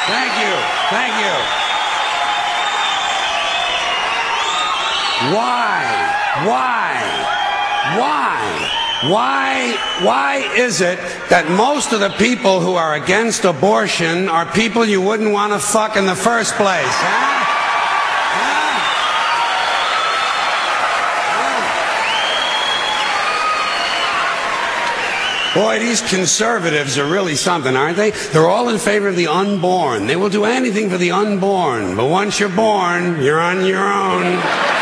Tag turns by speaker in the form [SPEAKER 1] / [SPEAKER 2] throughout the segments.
[SPEAKER 1] Thank you. Thank you. Why is it that most of the people who are against abortion are people you wouldn't want to fuck in the first place, huh? Boy, these conservatives are really something, aren't they? They're all in favor of the unborn. They will do anything for the unborn. But once you're born, you're on your own.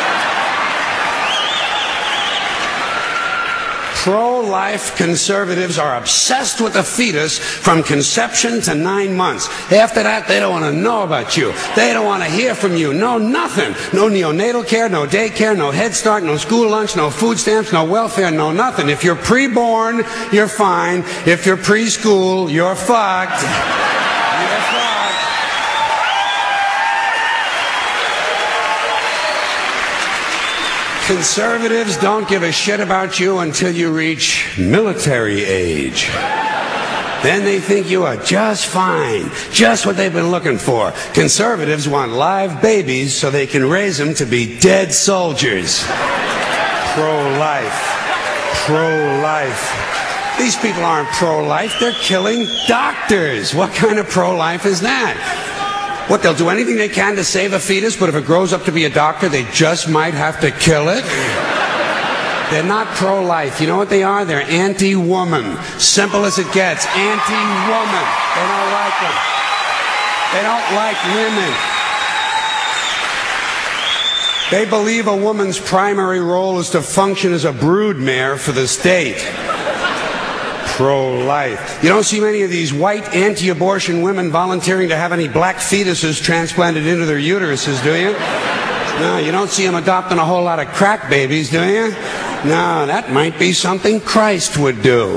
[SPEAKER 1] Pro-life conservatives are obsessed with the fetus from conception to 9 months. After that, they don't want to know about you. They don't want to hear from you. No, nothing. No neonatal care, no daycare, no Head Start, no school lunch, no food stamps, no welfare, no nothing. If you're pre-born, you're fine. If you're preschool, you're fucked. You're fucked. Conservatives don't give a shit about you until you reach military age. Then they think you are just fine, just what they've been looking for. Conservatives want live babies so they can raise them to be dead soldiers. Pro-life. Pro-life. These people aren't pro-life, they're killing doctors. What kind of pro-life is that? What, they'll do anything they can to save a fetus, but if it grows up to be a doctor, they just might have to kill it? They're not pro-life. You know what they are? They're anti-woman. Simple as it gets. Anti-woman. They don't like them. They don't like women. They believe a woman's primary role is to function as a broodmare for the state. Pro-life. You don't see many of these white anti-abortion women volunteering to have any black fetuses transplanted into their uteruses, do you? No, you don't see them adopting a whole lot of crack babies, do you? No, that might be something Christ would do.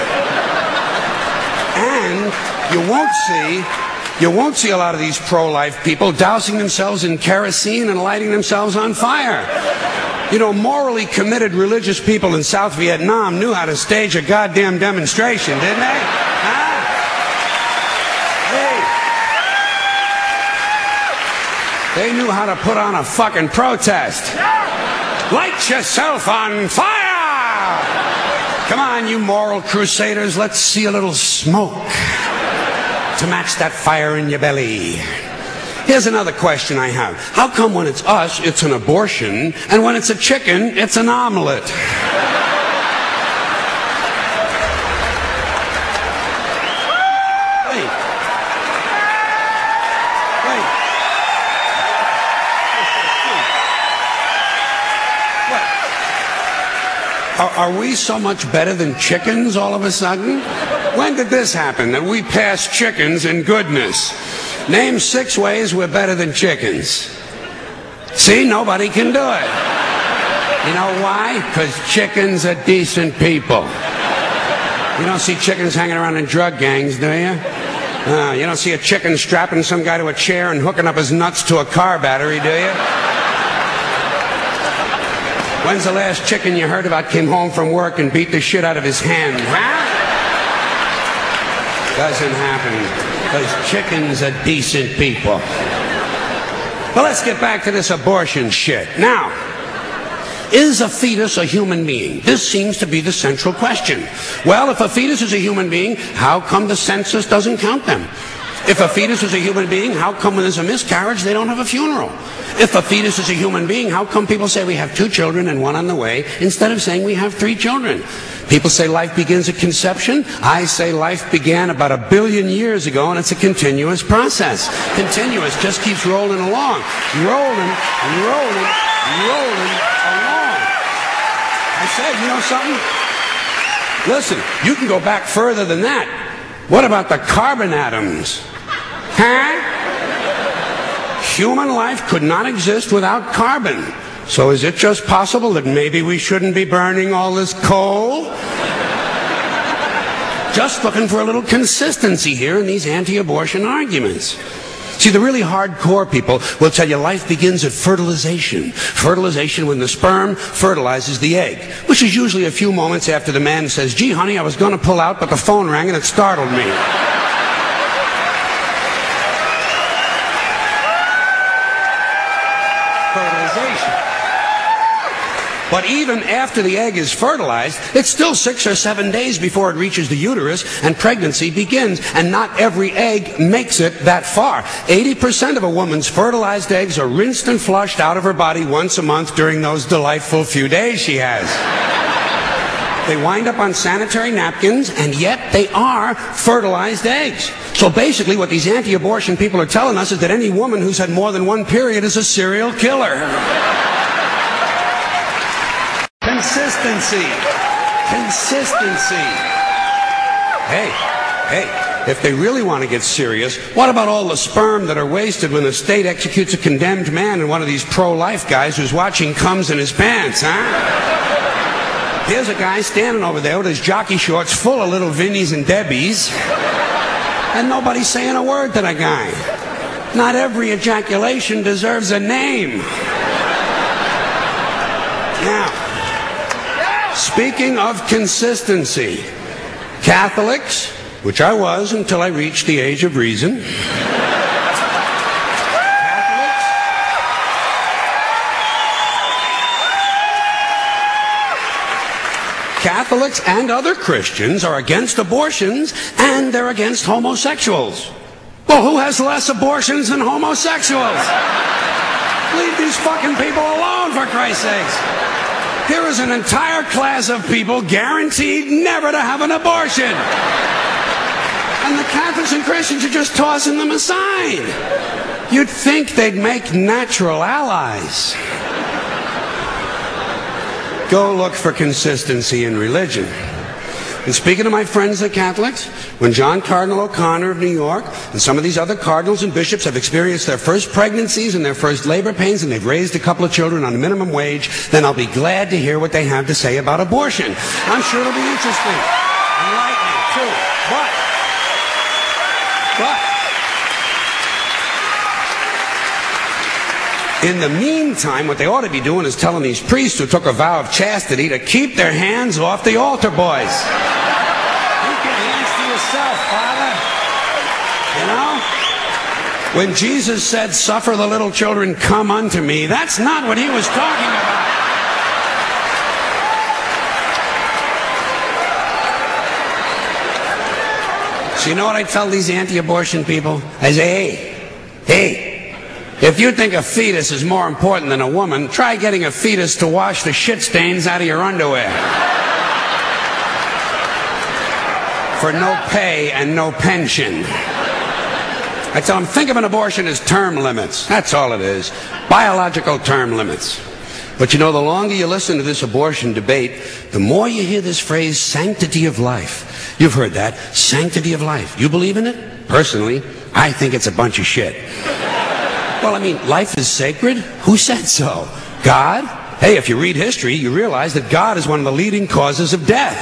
[SPEAKER 1] And you won't see a lot of these pro-life people dousing themselves in kerosene and lighting themselves on fire. You know, morally committed religious people in South Vietnam knew how to stage a goddamn demonstration, didn't they? Huh? Hey. They knew how to put on a fucking protest. Light yourself on fire! Come on, you moral crusaders, let's see a little smoke to match that fire in your belly. Here's another question I have. How come when it's us, it's an abortion, and when it's a chicken, it's an omelet? Wait. What? Are we so much better than chickens all of a sudden? When did this happen, that we passed chickens in goodness? Name 6 ways we're better than chickens. See, nobody can do it. You know why? Because chickens are decent people. You don't see chickens hanging around in drug gangs, do you? You don't see a chicken strapping some guy to a chair and hooking up his nuts to a car battery, do you? When's the last chicken you heard about came home from work and beat the shit out of his hen? Huh? Doesn't happen. Because chickens are decent people. But let's get back to this abortion shit. Now, is a fetus a human being? This seems to be the central question. Well, if a fetus is a human being, how come the census doesn't count them? If a fetus is a human being, how come when there's a miscarriage they don't have a funeral? If a fetus is a human being, how come people say we have 2 children and 1 on the way instead of saying we have 3 children? People say life begins at conception. I say life began about 1 billion years ago, and it's a continuous process. Continuous, just keeps rolling along. Rolling along. I said, you know something? Listen, you can go back further than that. What about the carbon atoms? Huh? Human life could not exist without carbon. So is it just possible that maybe we shouldn't be burning all this coal? Just looking for a little consistency here in these anti-abortion arguments. See, the really hardcore people will tell you life begins at fertilization. Fertilization when the sperm fertilizes the egg, which is usually a few moments after the man says, gee, honey, I was going to pull out, but the phone rang and it startled me. fertilization. But even after the egg is fertilized, it's still 6 or 7 days before it reaches the uterus and pregnancy begins. And not every egg makes it that far. 80% of a woman's fertilized eggs are rinsed and flushed out of her body once a month during those delightful few days she has. They wind up on sanitary napkins, and yet they are fertilized eggs. So basically what these anti-abortion people are telling us is that any woman who's had more than one period is a serial killer. Consistency. Consistency. Hey, if they really want to get serious, what about all the sperm that are wasted when the state executes a condemned man and one of these pro-life guys who's watching comes in his pants, huh? Here's a guy standing over there with his jockey shorts full of little Vinnies and Debbies, and nobody's saying a word to the guy. Not every ejaculation deserves a name. Now, speaking of consistency, Catholics, which I was until I reached the age of reason, Catholics and other Christians are against abortions, and they're against homosexuals. Well, who has less abortions than homosexuals? Leave these fucking people alone, for Christ's sakes. Here is an entire class of people guaranteed never to have an abortion. And the Catholics and Christians are just tossing them aside. You'd think they'd make natural allies. Go look for consistency in religion. And speaking to my friends, the Catholics, when John Cardinal O'Connor of New York and some of these other cardinals and bishops have experienced their first pregnancies and their first labor pains and they've raised a couple of children on minimum wage, then I'll be glad to hear what they have to say about abortion. I'm sure it'll be interesting. Enlightening, too. But in the meantime, what they ought to be doing is telling these priests who took a vow of chastity to keep their hands off the altar boys. Keep your hands to yourself, Father. You know? When Jesus said, "Suffer the little children come unto me," that's not what he was talking about. So you know what I tell these anti-abortion people? I say, hey, if you think a fetus is more important than a woman, try getting a fetus to wash the shit stains out of your underwear. For no pay and no pension. I tell them, think of an abortion as term limits. That's all it is. Biological term limits. But you know, the longer you listen to this abortion debate, the more you hear this phrase, sanctity of life. You've heard that, sanctity of life. You believe in it? Personally, I think it's a bunch of shit. Well, I mean, life is sacred? Who said so? God? Hey, if you read history, you realize that God is one of the leading causes of death.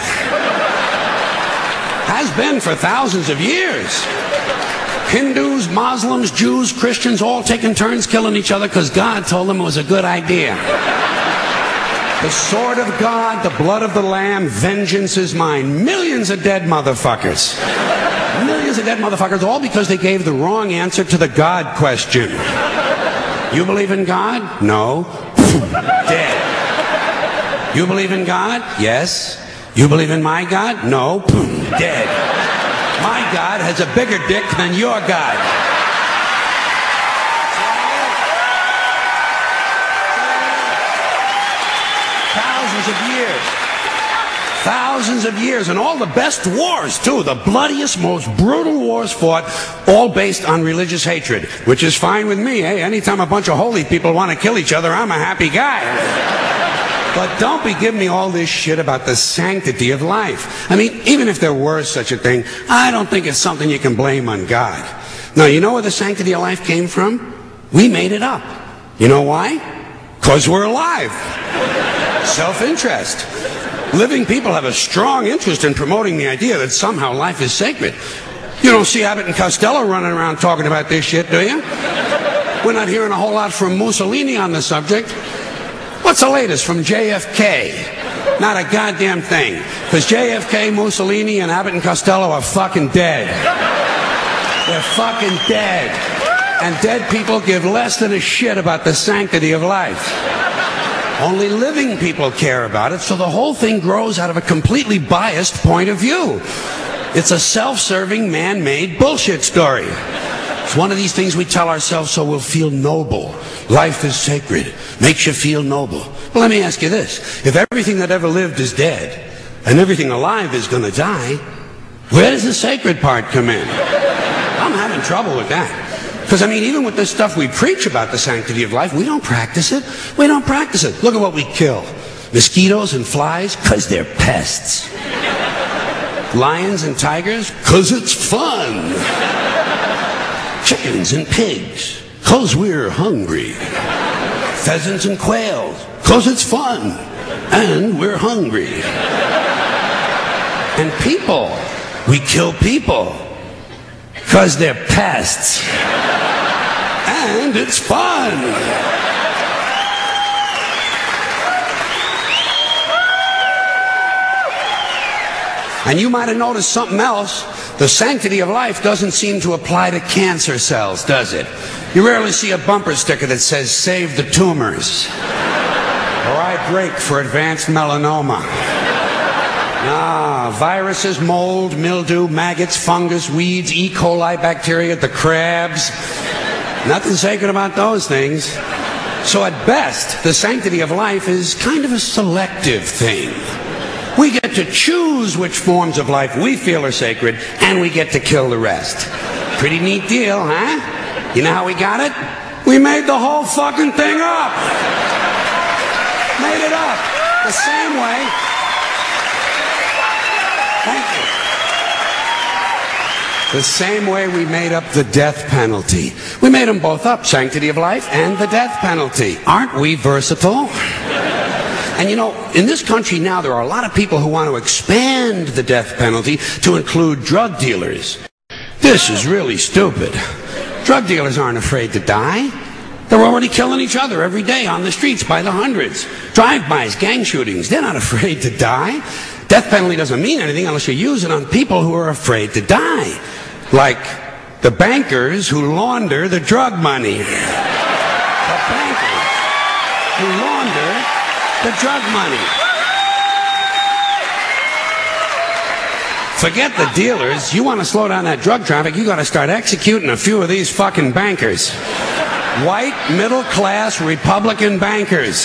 [SPEAKER 1] Has been for thousands of years. Hindus, Muslims, Jews, Christians, all taking turns killing each other because God told them it was a good idea. The sword of God, the blood of the Lamb, vengeance is mine. Millions of dead motherfuckers. Millions of dead motherfuckers, all because they gave the wrong answer to the God question. You believe in God? No. Dead. You believe in God? Yes. You believe in my God? No. Dead. My God has a bigger dick than your God. Thousands of years, and all the best wars, too. The bloodiest, most brutal wars fought, all based on religious hatred, which is fine with me, eh? Anytime a bunch of holy people want to kill each other, I'm a happy guy. But don't be giving me all this shit about the sanctity of life. I mean, even if there were such a thing, I don't think it's something you can blame on God. Now, you know where the sanctity of life came from? We made it up. You know why? Because we're alive. Self-interest. Living people have a strong interest in promoting the idea that somehow life is sacred. You don't see Abbott and Costello running around talking about this shit, do you? We're not hearing a whole lot from Mussolini on the subject. What's the latest from JFK? Not a goddamn thing. Because JFK, Mussolini, and Abbott and Costello are fucking dead. They're fucking dead. And dead people give less than a shit about the sanctity of life. Only living people care about it, so the whole thing grows out of a completely biased point of view. It's a self-serving, man-made bullshit story. It's one of these things we tell ourselves so we'll feel noble. Life is sacred. Makes you feel noble. Well, let me ask you this. If everything that ever lived is dead, and everything alive is going to die, where does the sacred part come in? I'm having trouble with that. Because, I mean, even with this stuff we preach about the sanctity of life, we don't practice it. We don't practice it. Look at what we kill. Mosquitoes and flies, because they're pests. Lions and tigers, because it's fun. Chickens and pigs, because we're hungry. Pheasants and quails, because it's fun. And we're hungry. And people, we kill people, because they're pests. And it's fun. And you might have noticed something else. The sanctity of life doesn't seem to apply to cancer cells, does it? You rarely see a bumper sticker that says, "Save the tumors." Or "I break for advanced melanoma." Viruses, mold, mildew, maggots, fungus, weeds, E. coli bacteria, the crabs. Nothing sacred about those things. So at best, the sanctity of life is kind of a selective thing. We get to choose which forms of life we feel are sacred, and we get to kill the rest. Pretty neat deal, huh? You know how we got it? We made the whole fucking thing up. Made it up. The same way. Thank you. The same way we made up the death penalty. We made them both up, sanctity of life and the death penalty. Aren't we versatile? And you know, in this country now, there are a lot of people who want to expand the death penalty to include drug dealers. This is really stupid. Drug dealers aren't afraid to die. They're already killing each other every day on the streets by the hundreds. Drive-bys, gang shootings, they're not afraid to die. Death penalty doesn't mean anything unless you use it on people who are afraid to die. Like the bankers who launder the drug money. The bankers who launder the drug money. Forget the dealers. You want to slow down that drug traffic, you got to start executing a few of these fucking bankers. White, middle-class, Republican bankers.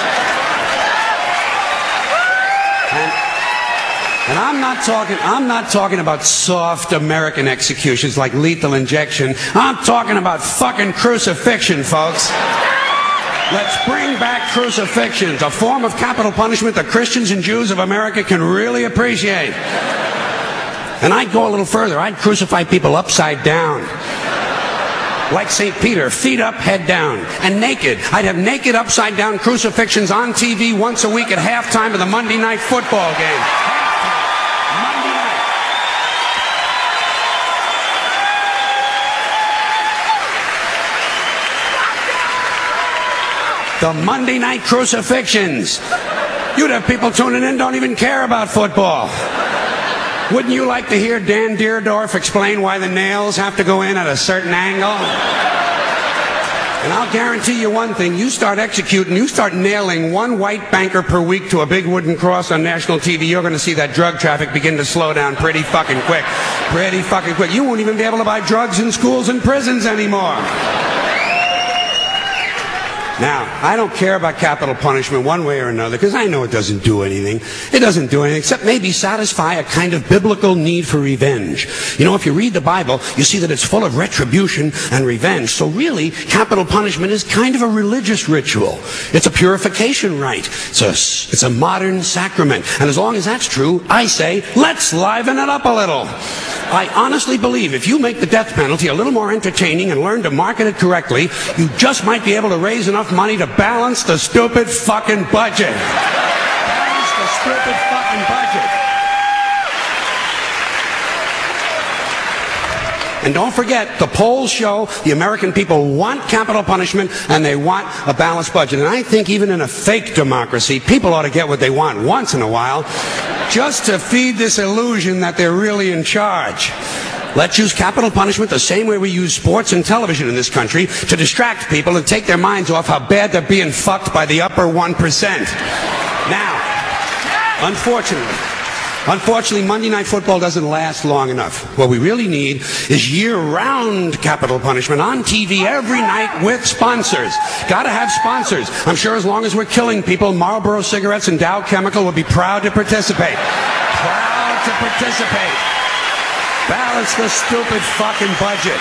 [SPEAKER 1] And I'm not talking about soft American executions like lethal injection. I'm talking about fucking crucifixion, folks. Let's bring back crucifixions, a form of capital punishment that Christians and Jews of America can really appreciate. And I'd go a little further. I'd crucify people upside down. Like St. Peter, feet up, head down, and naked. I'd have naked upside down crucifixions on TV once a week at halftime of the Monday night football game. Monday night. The Monday night crucifixions. You'd have people tuning in, don't even care about football. Wouldn't you like to hear Dan Deerdorf explain why the nails have to go in at a certain angle? And I'll guarantee you one thing, you start executing, you start nailing one white banker per week to a big wooden cross on national TV, you're going to see that drug traffic begin to slow down pretty fucking quick. Pretty fucking quick. You won't even be able to buy drugs in schools and prisons anymore. Now, I don't care about capital punishment one way or another, because I know it doesn't do anything. It doesn't do anything except maybe satisfy a kind of biblical need for revenge. You know, if you read the Bible, you see that it's full of retribution and revenge. So really, capital punishment is kind of a religious ritual. It's a purification rite. It's a modern sacrament. And as long as that's true, I say, let's liven it up a little. I honestly believe if you make the death penalty a little more entertaining and learn to market it correctly, you just might be able to raise enough money to balance the stupid fucking budget. Balance the stupid fucking budget. And don't forget, the polls show the American people want capital punishment and they want a balanced budget. And I think even in a fake democracy, people ought to get what they want once in a while, just to feed this illusion that they're really in charge. Let's use capital punishment the same way we use sports and television in this country to distract people and take their minds off how bad they're being fucked by the upper 1%. Now, unfortunately, Monday Night Football doesn't last long enough. What we really need is year-round capital punishment on TV every night with sponsors. Gotta have sponsors. I'm sure as long as we're killing people, Marlboro Cigarettes and Dow Chemical will be proud to participate. Proud to participate. Balance the stupid fucking budget.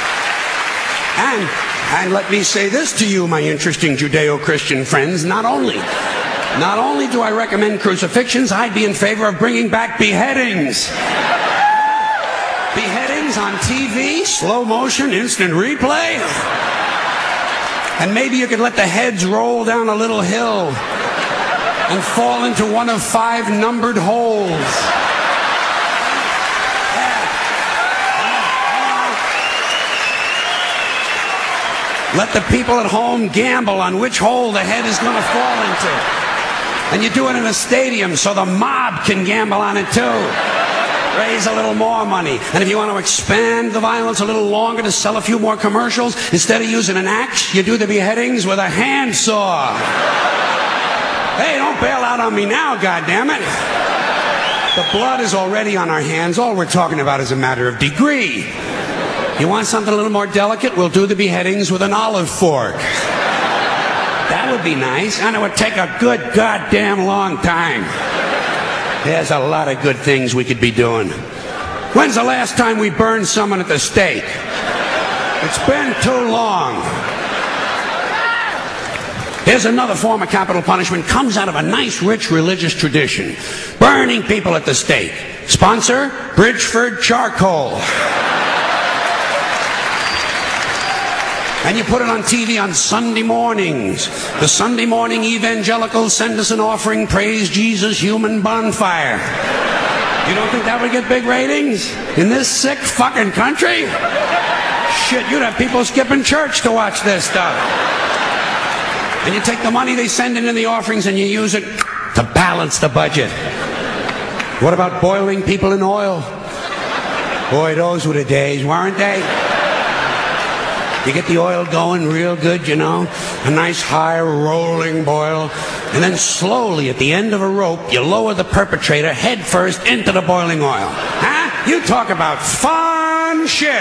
[SPEAKER 1] And let me say this to you, my interesting Judeo-Christian friends, not only do I recommend crucifixions, I'd be in favor of bringing back beheadings. Beheadings on TV, slow motion, instant replay. And maybe you could let the heads roll down a little hill and fall into one of 5 numbered holes. Let the people at home gamble on which hole the head is going to fall into. And you do it in a stadium so the mob can gamble on it too. Raise a little more money. And if you want to expand the violence a little longer to sell a few more commercials, instead of using an axe, you do the beheadings with a handsaw. Hey, don't bail out on me now, goddammit. The blood is already on our hands. All we're talking about is a matter of degree. You want something a little more delicate? We'll do the beheadings with an olive fork. That would be nice, and it would take a good goddamn long time. There's a lot of good things we could be doing. When's the last time we burned someone at the stake? It's been too long. Here's another form of capital punishment. Comes out of a nice, rich religious tradition. Burning people at the stake. Sponsor, Bridgeford Charcoal. And you put it on TV on Sunday mornings. The Sunday morning evangelicals send us an offering, praise Jesus, human bonfire. You don't think that would get big ratings? In this sick fucking country? Shit, you'd have people skipping church to watch this stuff. And you take the money they send in the offerings and you use it to balance the budget. What about boiling people in oil? Boy, those were the days, weren't they? You get the oil going real good, you know, a nice high rolling boil, and then slowly at the end of a rope, you lower the perpetrator head first into the boiling oil. Huh? You talk about fun shit.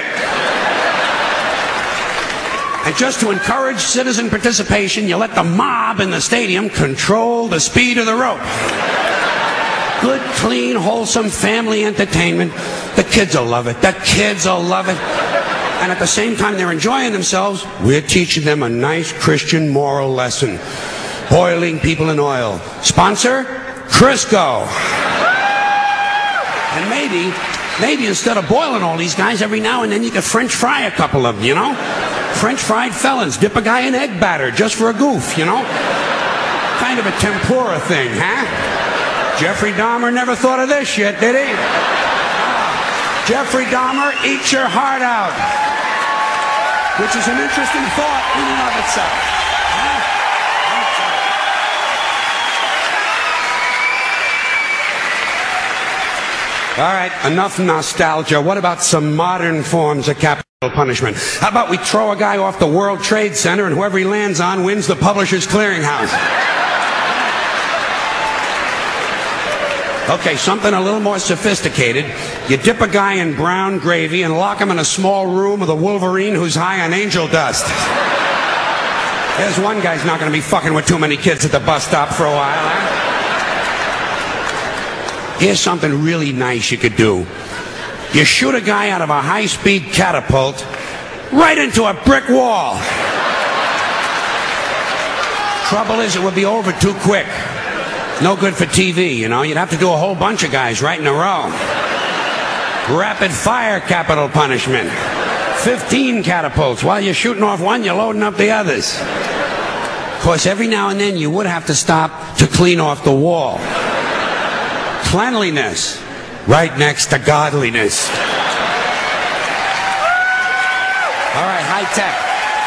[SPEAKER 1] And just to encourage citizen participation, you let the mob in the stadium control the speed of the rope. Good, clean, wholesome family entertainment. The kids will love it. The kids will love it. And at the same time they're enjoying themselves, we're teaching them a nice Christian moral lesson. Boiling people in oil. Sponsor, Crisco. And maybe instead of boiling all these guys, every now and then you could French fry a couple of them, you know? French fried felons. Dip a guy in egg batter just for a goof, you know? Kind of a tempura thing, huh? Jeffrey Dahmer never thought of this shit, did he? Jeffrey Dahmer, eat your heart out. Which is an interesting thought in and of itself. All right, enough nostalgia. What about some modern forms of capital punishment? How about we throw a guy off the World Trade Center and whoever he lands on wins the Publishers Clearinghouse? Okay, something a little more sophisticated. You dip a guy in brown gravy and lock him in a small room with a Wolverine who's high on angel dust. There's one guy's not going to be fucking with too many kids at the bus stop for a while, huh? Here's something really nice you could do. You shoot a guy out of a high-speed catapult right into a brick wall. Trouble is, it would be over too quick. No good for TV, you know. You'd have to do a whole bunch of guys right in a row. Rapid fire capital punishment. 15 catapults. While you're shooting off one, you're loading up the others. Of course, every now and then you would have to stop to clean off the wall. Cleanliness, right next to godliness. All right, high tech.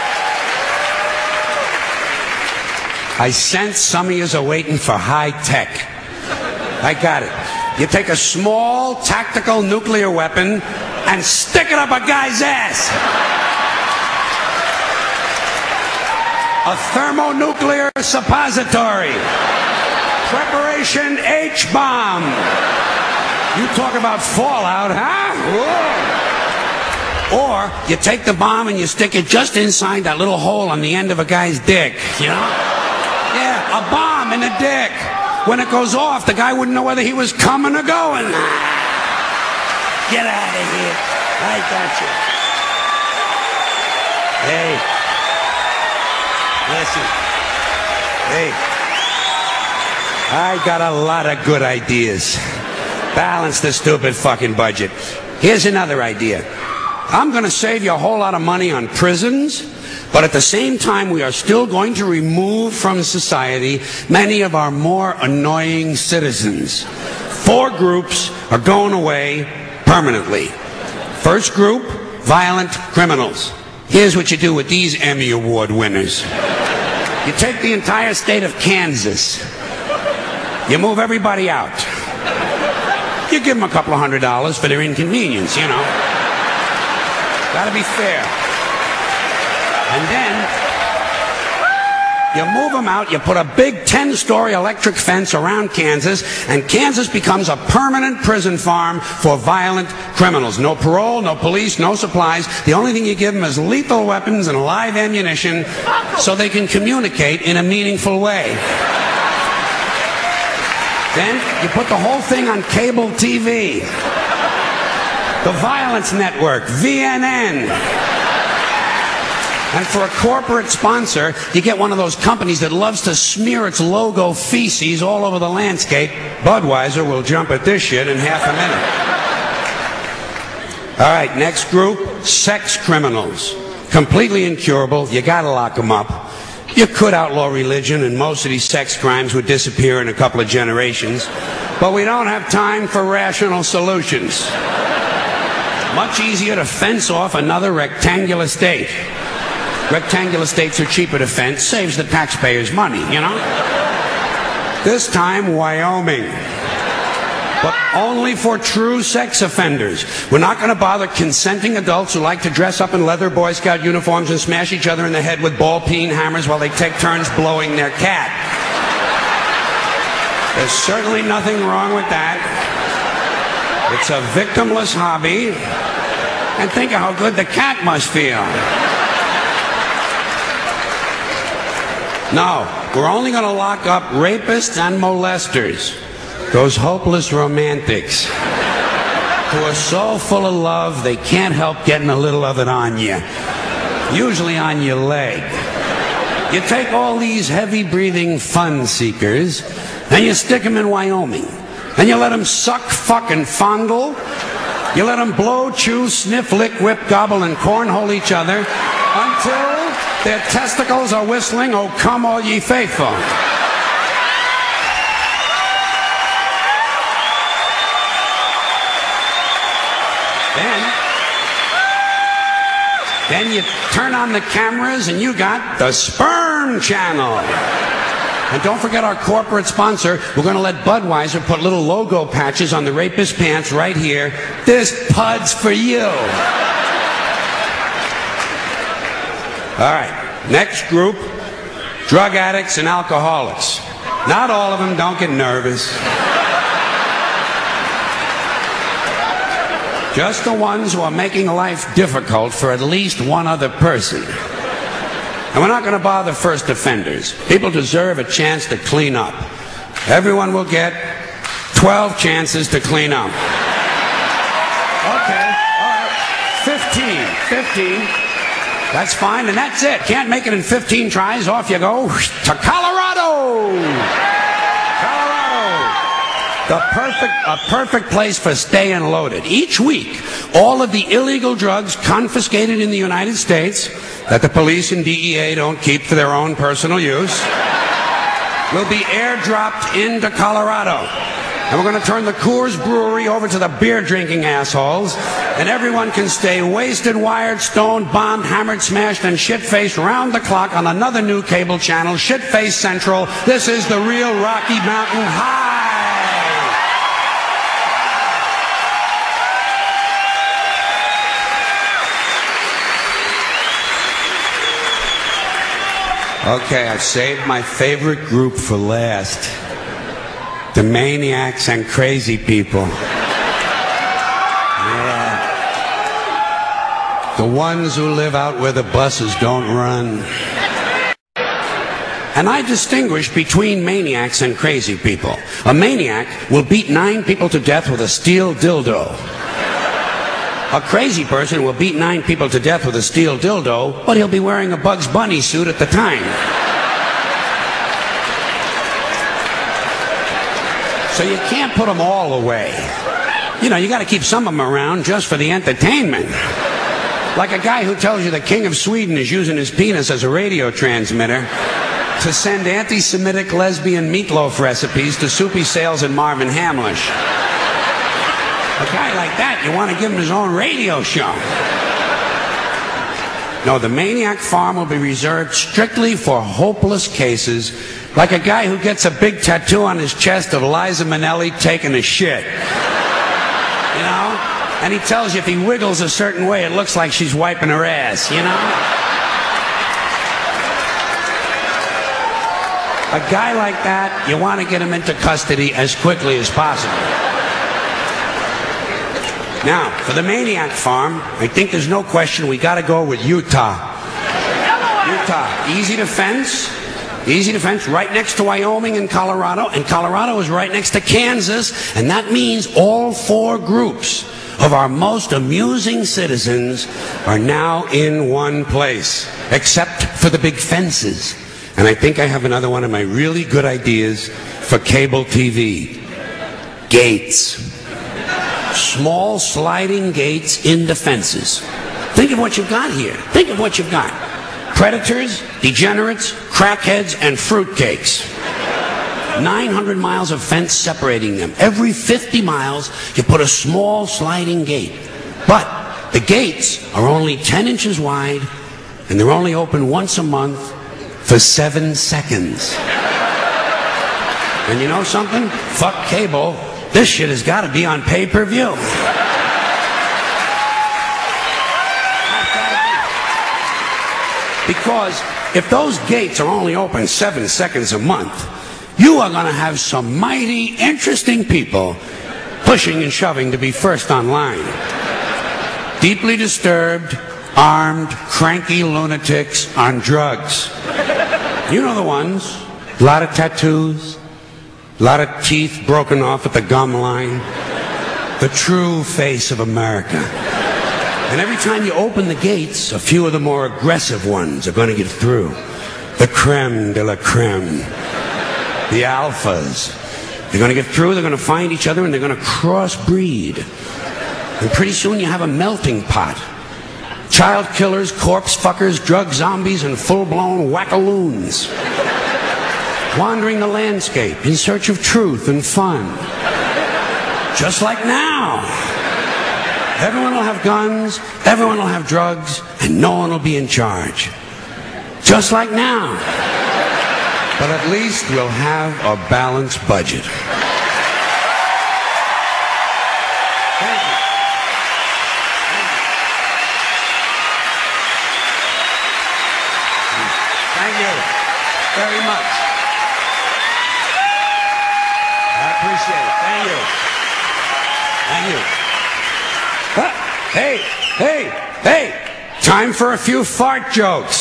[SPEAKER 1] I sense some of yous are waiting for high tech. I got it. You take a small tactical nuclear weapon, and stick it up a guy's ass. A thermonuclear suppository. Preparation H-bomb. You talk about fallout, huh? Whoa. Or you take the bomb and you stick it just inside that little hole on the end of a guy's dick, you know? Yeah, a bomb in the dick. When it goes off, the guy wouldn't know whether he was coming or going. Get out of here. I got you. Hey. Listen. Hey. I got a lot of good ideas. Balance the stupid fucking budget. Here's another idea. I'm going to save you a whole lot of money on prisons, but at the same time we are still going to remove from society many of our more annoying citizens. 4 groups are going away permanently. First group, violent criminals. Here's what you do with these Emmy Award winners. You take the entire state of Kansas. You move everybody out. You give them a couple of $100 for their inconvenience, you know. Gotta be fair. And then you move them out, you put a big 10-story electric fence around Kansas, and Kansas becomes a permanent prison farm for violent criminals. No parole, no police, no supplies. The only thing you give them is lethal weapons and live ammunition so they can communicate in a meaningful way. Then you put the whole thing on cable TV. The Violence Network, VNN. And for a corporate sponsor, you get one of those companies that loves to smear its logo feces all over the landscape. Budweiser will jump at this shit in half a minute. All right, next group, sex criminals. Completely incurable. You gotta lock them up. You could outlaw religion, and most of these sex crimes would disappear in a couple of generations. But we don't have time for rational solutions. Much easier to fence off another rectangular state. Rectangular states are cheaper to fence, saves the taxpayers money, you know? This time, Wyoming. But only for true sex offenders. We're not going to bother consenting adults who like to dress up in leather Boy Scout uniforms and smash each other in the head with ball-peen hammers while they take turns blowing their cat. There's certainly nothing wrong with that. It's a victimless hobby. And think of how good the cat must feel. No, we're only going to lock up rapists and molesters. Those hopeless romantics who are so full of love they can't help getting a little of it on you. Usually on your leg. You take all these heavy-breathing fun seekers and you stick them in Wyoming. And you let them suck, fuck, and fondle. You let them blow, chew, sniff, lick, whip, gobble, and cornhole each other until their testicles are whistling, "Oh, come all ye faithful." Then you turn on the cameras and you got the Sperm Channel. And don't forget our corporate sponsor. We're going to let Budweiser put little logo patches on the rapist pants right here. This pud's for you. All right, next group, drug addicts and alcoholics. Not all of them, don't get nervous. Just the ones who are making life difficult for at least one other person. And we're not going to bother first offenders. People deserve a chance to clean up. Everyone will get 12 chances to clean up. Okay, all right. 15. That's fine, and that's it. Can't make it in 15 tries. Off you go to Colorado. A perfect place for staying loaded. Each week, all of the illegal drugs confiscated in the United States that the police and DEA don't keep for their own personal use will be airdropped into Colorado. And we're going to turn the Coors Brewery over to the beer-drinking assholes, and everyone can stay wasted, wired, stoned, bombed, hammered, smashed, and shit-faced round the clock on another new cable channel, Shit-Face Central. This is the real Rocky Mountain High. Okay, I saved my favorite group for last. The maniacs and crazy people. Yeah. The ones who live out where the buses don't run. And I distinguish between maniacs and crazy people. A maniac will beat 9 people to death with a steel dildo. A crazy person will beat 9 people to death with a steel dildo, but he'll be wearing a Bugs Bunny suit at the time. So you can't put them all away. You know, you got to keep some of them around just for the entertainment. Like a guy who tells you the King of Sweden is using his penis as a radio transmitter to send anti-Semitic lesbian meatloaf recipes to Soupy Sales and Marvin Hamlish. A guy like that, you want to give him his own radio show. No, the Maniac Farm will be reserved strictly for hopeless cases, like a guy who gets a big tattoo on his chest of Liza Minnelli taking a shit. You know? And he tells you if he wiggles a certain way, it looks like she's wiping her ass, you know? A guy like that, you want to get him into custody as quickly as possible. Now, for the Maniac Farm, I think there's no question we got to go with Utah. Utah, easy to fence, right next to Wyoming and Colorado is right next to Kansas, and that means all 4 groups of our most amusing citizens are now in one place, except for the big fences. And I think I have another one of my really good ideas for cable TV. Gates. Small sliding gates in the fences. Think of what you've got here. Think of what you've got. Predators, degenerates, crackheads, and fruitcakes. 900 miles of fence separating them. Every 50 miles, you put a small sliding gate. But the gates are only 10 inches wide, and they're only open once a month for 7 seconds. And you know something? Fuck cable. This shit has got to be on pay-per-view. Because if those gates are only open 7 seconds a month, you are going to have some mighty interesting people pushing and shoving to be first online. Deeply disturbed, armed, cranky lunatics on drugs. You know the ones. A lot of tattoos, a lot of teeth broken off at the gum line. The true face of America. And every time you open the gates, a few of the more aggressive ones are going to get through. The creme de la creme. The alphas. They're going to get through, they're going to find each other, and they're going to crossbreed. And pretty soon you have a melting pot. Child killers, corpse fuckers, drug zombies, and full-blown wackaloons. Wandering the landscape in search of truth and fun. Just like now. Everyone will have guns, everyone will have drugs, and no one will be in charge. Just like now. But at least we'll have a balanced budget. Thank you. Thank you very much. I appreciate it. Thank you. Thank you. Hey, time for a few fart jokes.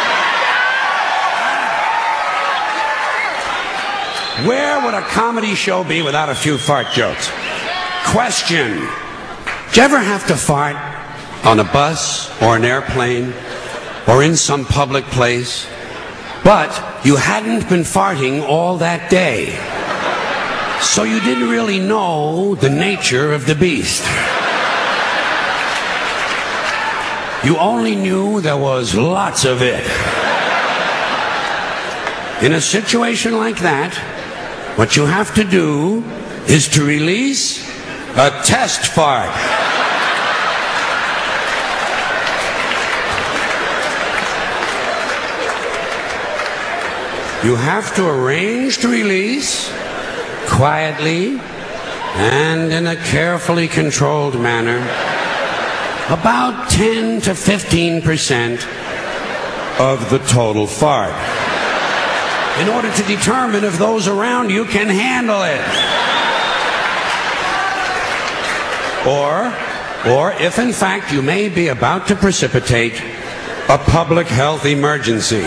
[SPEAKER 1] Where would a comedy show be without a few fart jokes? Question. Did you ever have to fart on a bus or an airplane or in some public place, but you hadn't been farting all that day, so you didn't really know the nature of the beast? You only knew there was lots of it. In a situation like that, what you have to do is to release a test fart. You have to arrange to release quietly and in a carefully controlled manner about 10 to 15% of the total fart. in order to determine if those around you can handle it. Or if in fact you may be about to precipitate a public health emergency.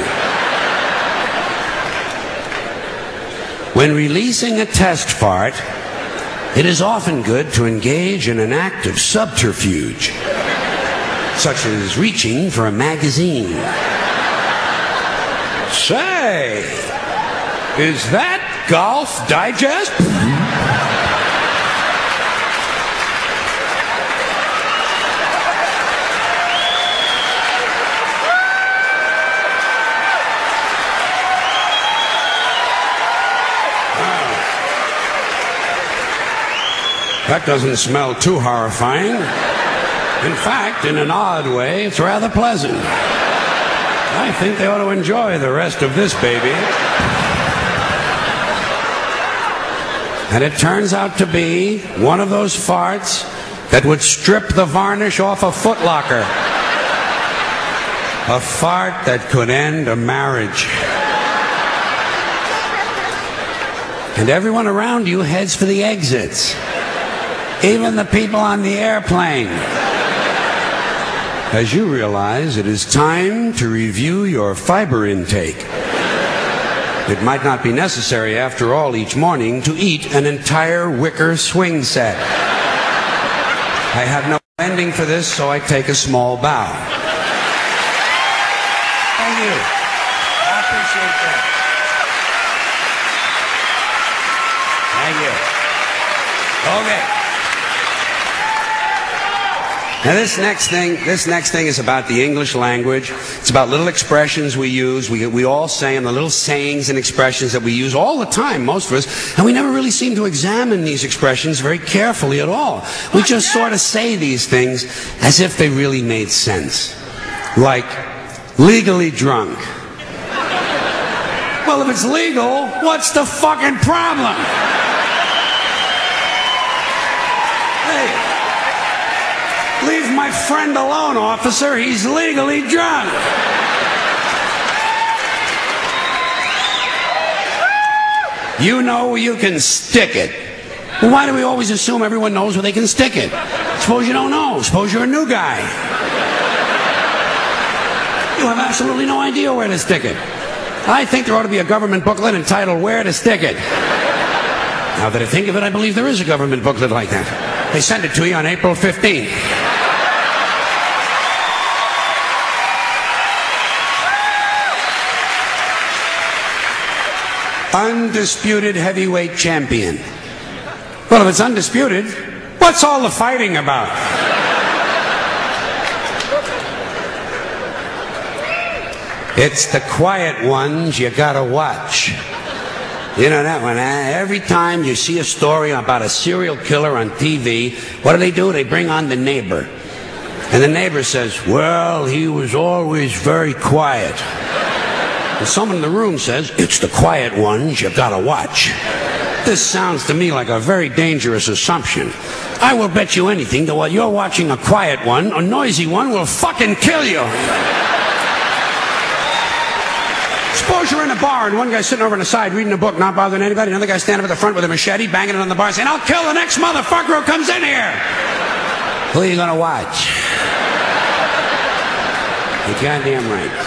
[SPEAKER 1] When releasing a test fart, it is often good to engage in an act of subterfuge, such as reaching for a magazine. Say, is that Golf Digest? That doesn't smell too horrifying. In fact, in an odd way, it's rather pleasant. I think they ought to enjoy the rest of this baby. And it turns out to be one of those farts that would strip the varnish off a Foot Locker. A fart that could end a marriage. And everyone around you heads for the exits. Even the people on the airplane. As you realize, it is time to review your fiber intake. It might not be necessary, after all, each morning to eat an entire wicker swing set. I have no ending for this, so I take a small bow. Thank you. I appreciate that. Thank you. Okay. Now this next thing is about the English language. It's about little expressions we use. We all say them, the little sayings and expressions that we use all the time, most of us, and we never really seem to examine these expressions very carefully at all. We just sort of say these things as if they really made sense. Like, legally drunk. Well, if it's legal, what's the fucking problem? Leave my friend alone, officer. He's legally drunk. You know you can stick it. Well, why do we always assume everyone knows where they can stick it? Suppose you don't know. Suppose you're a new guy. You have absolutely no idea where to stick it. I think there ought to be a government booklet entitled Where to Stick It. Now that I think of it, I believe there is a government booklet like that. They sent it to you on April 15th. Undisputed heavyweight champion. Well, if it's undisputed, what's all the fighting about? It's the quiet ones you gotta watch. You know that one, eh? Every time you see a story about a serial killer on TV, what do? They bring on the neighbor. And the neighbor says, well, he was always very quiet. And someone in the room says, it's the quiet ones you gotta watch. This sounds to me like a very dangerous assumption. I will bet you anything that while you're watching a quiet one, a noisy one will fucking kill you. Suppose you're in a bar and one guy's sitting over on the side reading a book, not bothering anybody. Another guy standing up at the front with a machete, banging it on the bar, saying, I'll kill the next motherfucker who comes in here. Who are you gonna watch? You're goddamn right.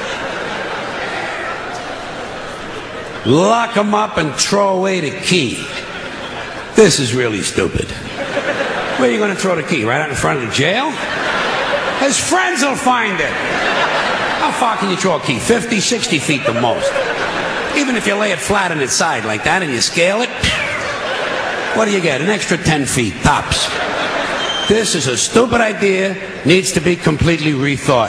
[SPEAKER 1] Lock him up and throw away the key. This is really stupid. Where are you going to throw the key? Right out in front of the jail? His friends will find it. How far can you throw a key? 50, 60 feet the most. Even if you lay it flat on its side like that and you scale it, what do you get? An extra 10 feet, tops. This is a stupid idea, needs to be completely rethought.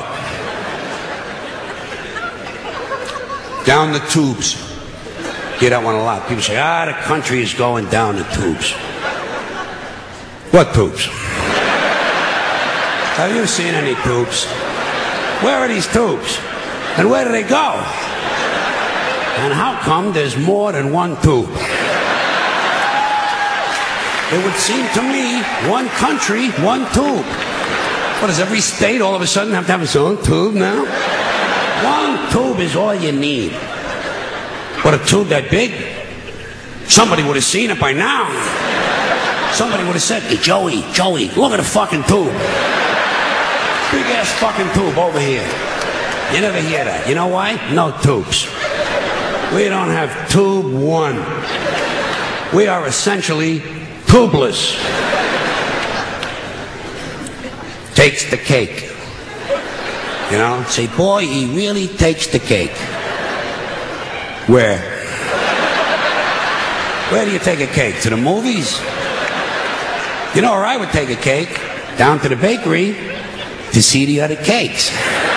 [SPEAKER 1] Down the tubes. Hear that one a lot. People say, the country is going down the tubes. What tubes? Have you seen any tubes? Where are these tubes? And where do they go? And how come there's more than one tube? It would seem to me, one country, one tube. What, does every state all of a sudden have to have its own tube now? One tube is all you need. What, a tube that big? Somebody would have seen it by now. Somebody would have said, hey, Joey, look at the fucking tube. Big ass fucking tube over here. You never hear that. You know why? No tubes. We don't have tube one. We are essentially tubeless. Takes the cake. You know, say, boy, he really takes the cake. Where? Where do you take a cake? To the movies? You know where I would take a cake? Down to the bakery to see the other cakes.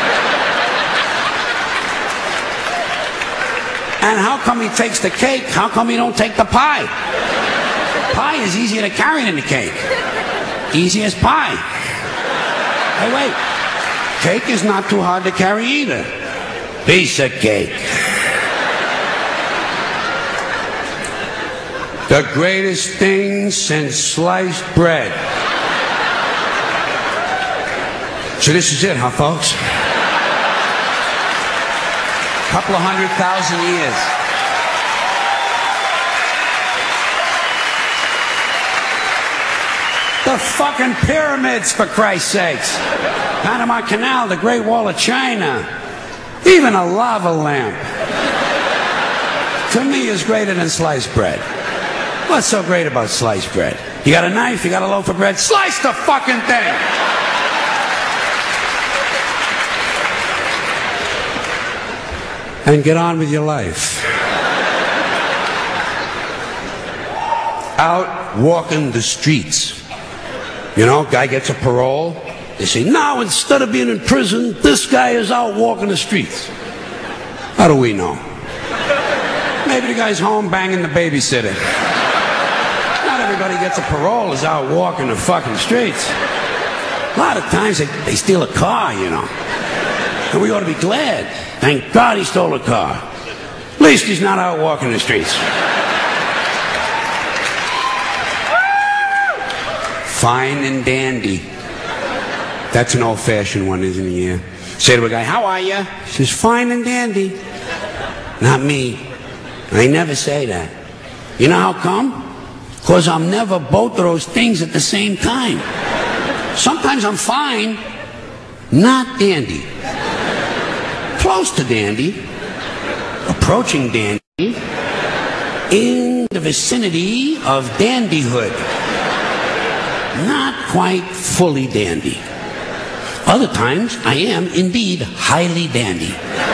[SPEAKER 1] And how come he takes the cake? How come he don't take the pie? Pie is easier to carry than the cake. Easy as pie. Hey, wait. Cake is not too hard to carry either. Piece of cake. The greatest thing since sliced bread. So this is it, huh, folks? Couple of 100,000 years. The fucking pyramids, for Christ's sakes. Panama Canal, the Great Wall of China. Even a lava lamp. To me is greater than sliced bread. What's so great about sliced bread? You got a knife, you got a loaf of bread, slice the fucking thing! And get on with your life. Out walking the streets. You know, guy gets a parole. They say, now instead of being in prison, this guy is out walking the streets. How do we know? Maybe the guy's home banging the babysitter. Not everybody gets a parole is out walking the fucking streets. A lot of times they steal a car, you know. And we ought to be glad. Thank God he stole a car. At least he's not out walking the streets. Fine and dandy. That's an old-fashioned one, isn't it? Yeah. Say to a guy, how are you? He says, fine and dandy. Not me. I never say that. You know how come? Because I'm never both of those things at the same time. Sometimes I'm fine, not dandy. Close to dandy, approaching dandy, in the vicinity of dandyhood. Not quite fully dandy. Other times, I am indeed highly dandy.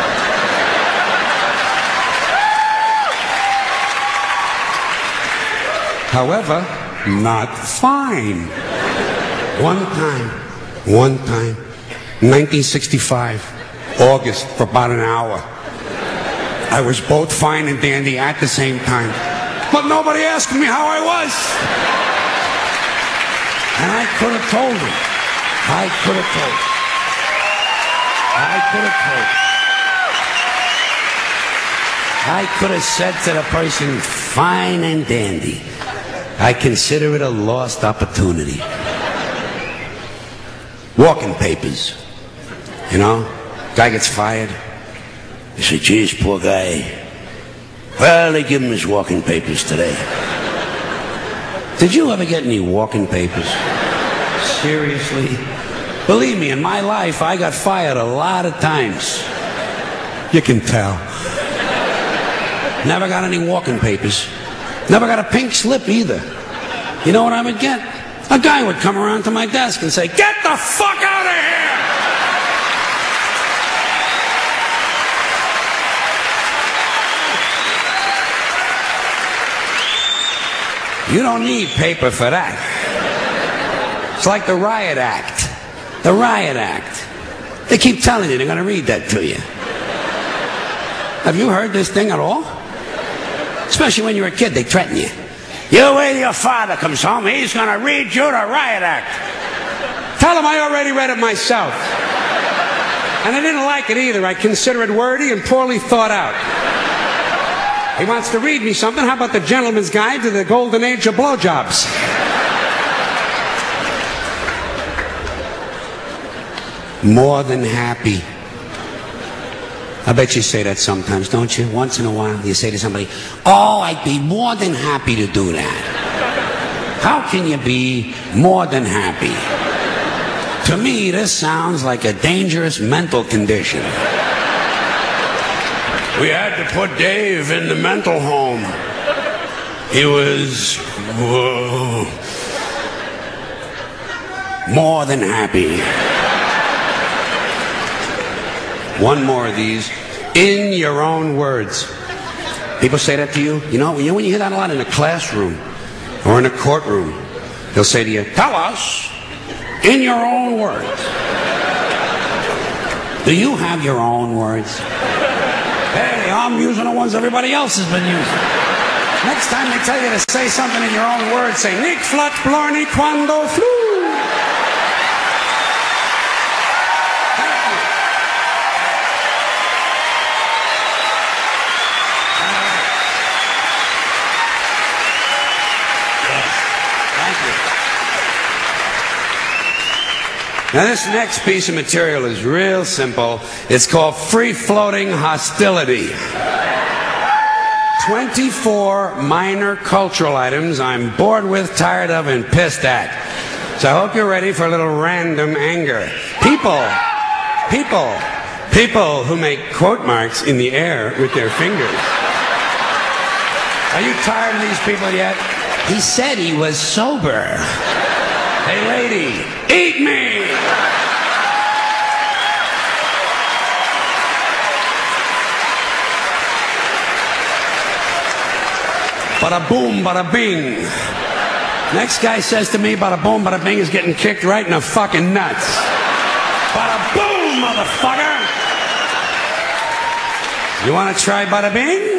[SPEAKER 1] However, not fine. One time, 1965. August, for about an hour. I was both fine and dandy at the same time. But nobody asked me how I was. And I could have told him. I could have told. I could have said to the person, fine and dandy. I consider it a lost opportunity. Walking papers. You know? Guy gets fired. They say, geez, poor guy. Well, they give him his walking papers today. Did you ever get any walking papers? Seriously? Believe me, in my life, I got fired a lot of times. You can tell. Never got any walking papers. Never got a pink slip either. You know what I would get? A guy would come around to my desk and say, get the fuck out of here! You don't need paper for that. It's like the Riot Act. The Riot Act. They keep telling you they're going to read that to you. Have you heard this thing at all? Especially when you're a kid, they threaten you. You wait till your father comes home, he's going to read you the Riot Act. Tell him I already read it myself. And I didn't like it either. I consider it wordy and poorly thought out. He wants to read me something. How about the Gentleman's Guide to the Golden Age of Blowjobs? More than happy. I bet you say that sometimes, don't you? Once in a while, you say to somebody, oh, I'd be more than happy to do that. How can you be more than happy? To me, this sounds like a dangerous mental condition. We had to put Dave in the mental home. He was more than happy. One more of these. In your own words. People say that to you. You know when you hear that a lot in a classroom or in a courtroom, they'll say to you, tell us in your own words. Do you have your own words? Hey, I'm using the ones everybody else has been using. Next time they tell you to say something in your own words, say, Nick flat blarney quando flu. Now this next piece of material is real simple. It's called free-floating hostility. 24 minor cultural items I'm bored with, tired of, and pissed at. So I hope you're ready for a little random anger. People who make quote marks in the air with their fingers. Are you tired of these people yet? He said he was sober. Hey lady, eat me! Bada boom, bada bing. Next guy says to me, bada boom, bada bing is getting kicked right in the fucking nuts. Bada boom, motherfucker! You want to try bada bing?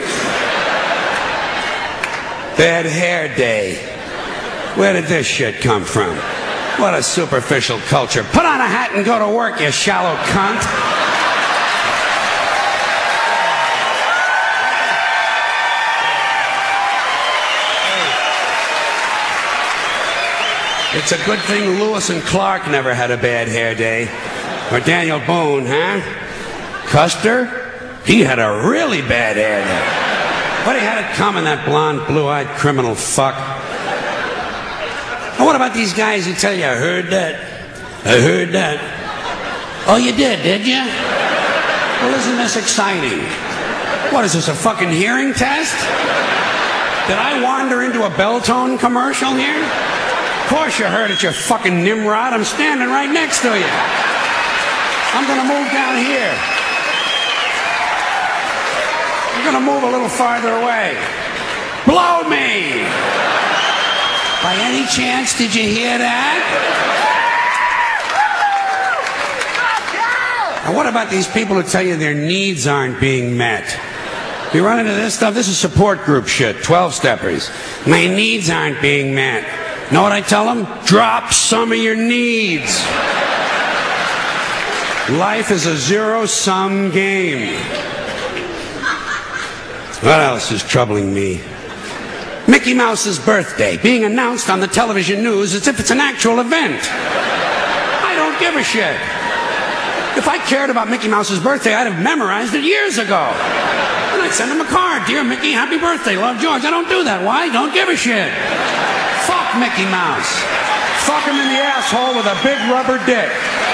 [SPEAKER 1] Bad hair day. Where did this shit come from? What a superficial culture. Put on a hat and go to work, you shallow cunt. It's a good thing Lewis and Clark never had a bad hair day. Or Daniel Boone, huh? Custer? He had a really bad hair day. But he had it coming, that blonde, blue-eyed criminal fuck. Well, what about these guys who tell you, I heard that? I heard that. Oh, you did you? Well, isn't this exciting? What is this, a fucking hearing test? Did I wander into a Belltone commercial here? Of course you heard it, you fucking Nimrod. I'm standing right next to you. I'm gonna move down here. I'm gonna move a little farther away. Blow me! By any chance, did you hear that? And what about these people who tell you their needs aren't being met? You run into this stuff? This is support group shit, 12-steppers. My needs aren't being met. Know what I tell them? Drop some of your needs. Life is a zero-sum game. What else is troubling me? Mickey Mouse's birthday being announced on the television news as if it's an actual event. I don't give a shit. If I cared about Mickey Mouse's birthday, I'd have memorized it years ago. And I'd send him a card. Dear Mickey, happy birthday. Love, George. I don't do that. Why? Don't give a shit. Fuck Mickey Mouse. Fuck him in the asshole with a big rubber dick.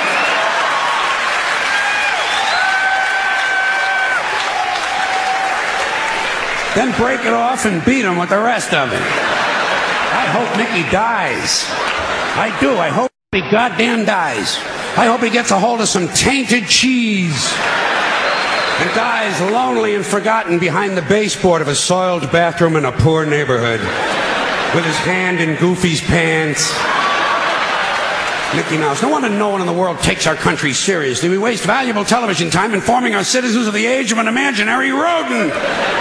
[SPEAKER 1] Then break it off and beat him with the rest of it. I hope Mickey dies. I do. I hope he goddamn dies. I hope he gets a hold of some tainted cheese and dies lonely and forgotten behind the baseboard of a soiled bathroom in a poor neighborhood with his hand in Goofy's pants. Mickey Mouse. No one in the world takes our country seriously. We waste valuable television time informing our citizens of the age of an imaginary rodent.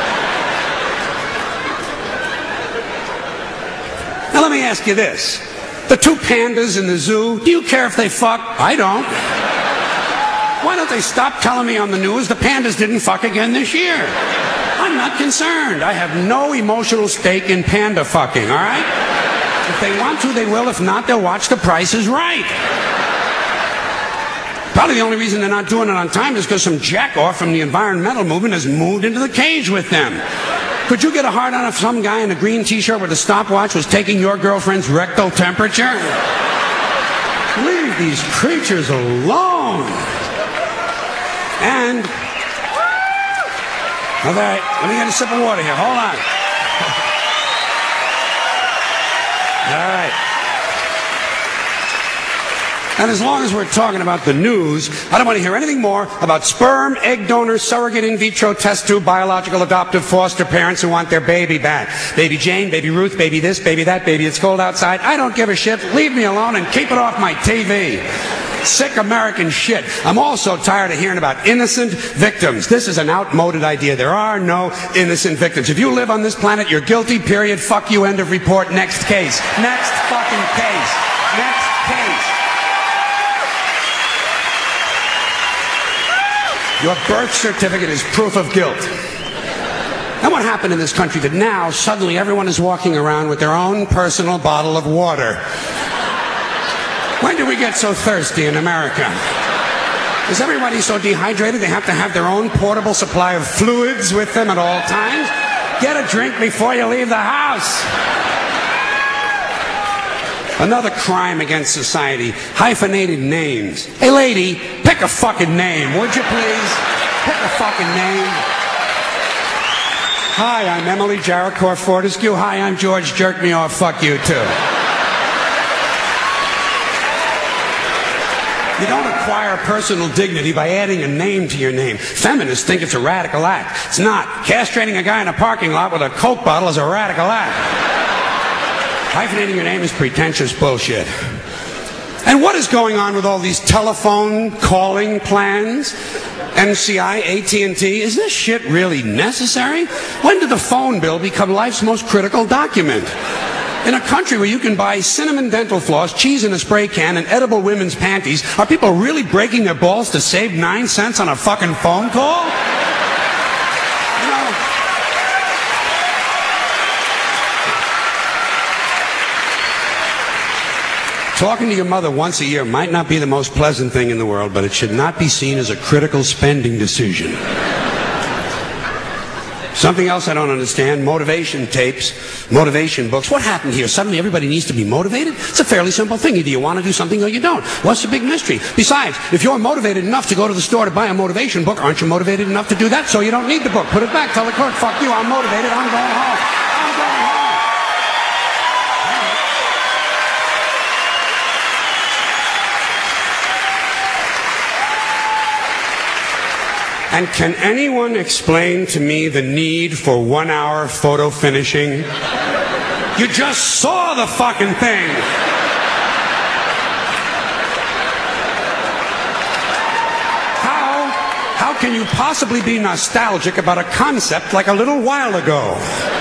[SPEAKER 1] Now let me ask you this. The two pandas in the zoo, do you care if they fuck? I don't. Why don't they stop telling me on the news the pandas didn't fuck again this year? I'm not concerned. I have no emotional stake in panda fucking, all right? If they want to, they will. If not, they'll watch The Price is Right. Probably the only reason they're not doing it on time is because some jackoff from the environmental movement has moved into the cage with them. Could you get a hard on if some guy in a green t-shirt with a stopwatch was taking your girlfriend's rectal temperature? Leave these creatures alone. And, all right, let me get a sip of water here. Hold on. All right. And as long as we're talking about the news, I don't want to hear anything more about sperm, egg donors, surrogate in vitro test tube, biological, adoptive, foster parents who want their baby back. Baby Jane, baby Ruth, baby this, baby that, baby it's cold outside. I don't give a shit. Leave me alone and keep it off my TV. Sick American shit. I'm also tired of hearing about innocent victims. This is an outmoded idea. There are no innocent victims. If you live on this planet, you're guilty, period. Fuck you, end of report. Next case. Next fucking case. Next case. Your birth certificate is proof of guilt. And what happened in this country that now suddenly everyone is walking around with their own personal bottle of water? When did we get so thirsty in America? Is everybody so dehydrated they have to have their own portable supply of fluids with them at all times? Get a drink before you leave the house. Another crime against society, hyphenated names. Hey lady, pick a fucking name, would you please? Pick a fucking name. Hi, I'm Emily Jericho Fortescue. Hi, I'm George Jerk Me Off. Fuck you too. You don't acquire personal dignity by adding a name to your name. Feminists think it's a radical act. It's not. Castrating a guy in a parking lot with a Coke bottle is a radical act. Hyphenating your name is pretentious bullshit. And what is going on with all these telephone calling plans? MCI, AT&T, is this shit really necessary? When did the phone bill become life's most critical document? In a country where you can buy cinnamon dental floss, cheese in a spray can, and edible women's panties, are people really breaking their balls to save 9 cents on a fucking phone call? Talking to your mother once a year might not be the most pleasant thing in the world, but it should not be seen as a critical spending decision. Something else I don't understand, motivation tapes, motivation books. What happened here? Suddenly everybody needs to be motivated? It's a fairly simple thing. Either you want to do something or you don't. What's the big mystery? Besides, if you're motivated enough to go to the store to buy a motivation book, aren't you motivated enough to do that? So you don't need the book. Put it back. Tell the clerk, fuck you, I'm motivated, I'm going home. I'm going home. And can anyone explain to me the need for 1 hour photo finishing? You just saw the fucking thing! How can you possibly be nostalgic about a concept like a little while ago?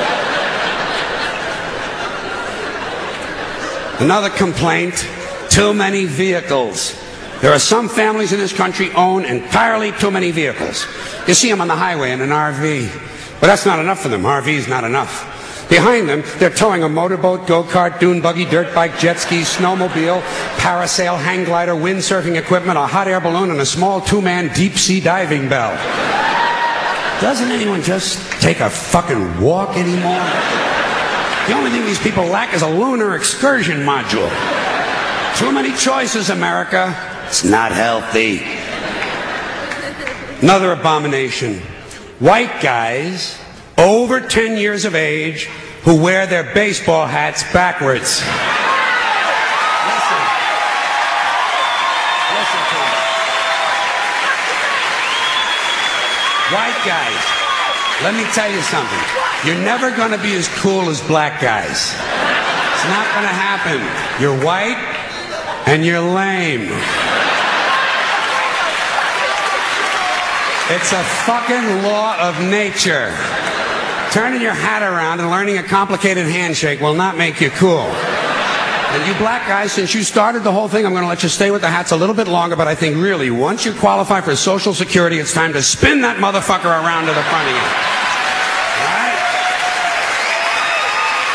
[SPEAKER 1] Another complaint, too many vehicles. There are some families in this country own entirely too many vehicles. You see them on the highway in an RV. But that's not enough for them. RV is not enough. Behind them, they're towing a motorboat, go-kart, dune buggy, dirt bike, jet ski, snowmobile, parasail, hang glider, windsurfing equipment, a hot air balloon, and a small two-man deep-sea diving bell. Doesn't anyone just take a fucking walk anymore? The only thing these people lack is a lunar excursion module. Too many choices, America. It's not healthy. Another abomination. White guys over 10 years of age who wear their baseball hats backwards. Listen. Listen to me. White guys, let me tell you something. You're never going to be as cool as black guys. It's not going to happen. You're white and you're lame. It's a fucking law of nature. Turning your hat around and learning a complicated handshake will not make you cool. And you black guys, since you started the whole thing, I'm going to let you stay with the hats a little bit longer, but I think really, once you qualify for Social Security, it's time to spin that motherfucker around to the front